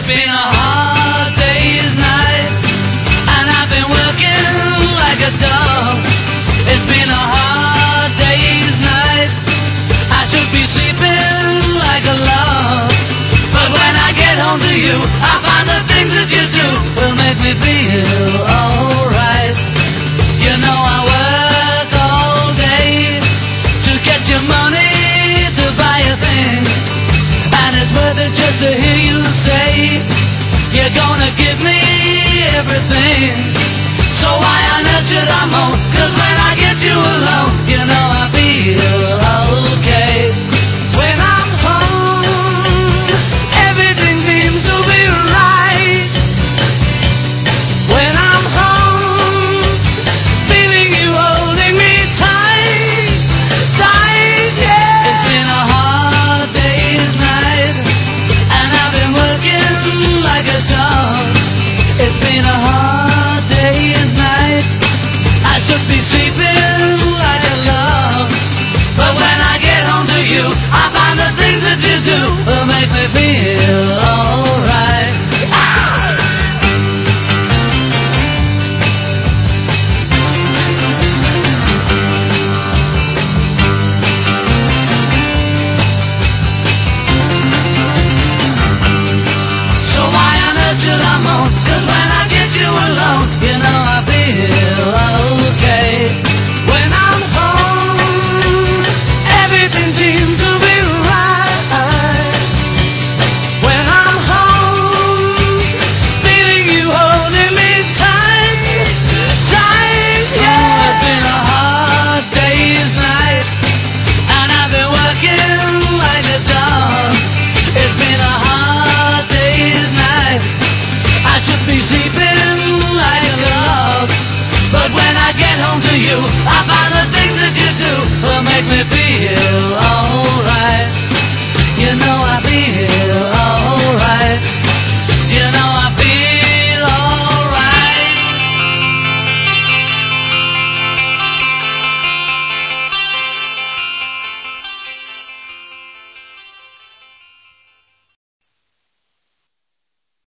It's been a hard day's night, and I've been working like a dog. It's been a hard day's night, I should be sleeping like a log. But when I get home to you, I find the things that you do will make me feel alright. You know I work all day to get your money to buy a thing, and it's worth it just to hear you say you're gonna give me everything. So why on earth should I moan? 'Cause when I get you alone, you know I feel okay. When I'm home, everything seems to be right. When I'm home, feeling you holding me tight, tight, yeah. It's been a hard day's night, and I've been working like a dog. It's been a hard day's night, I should be sleeping like a log. But when I get home to you, I find the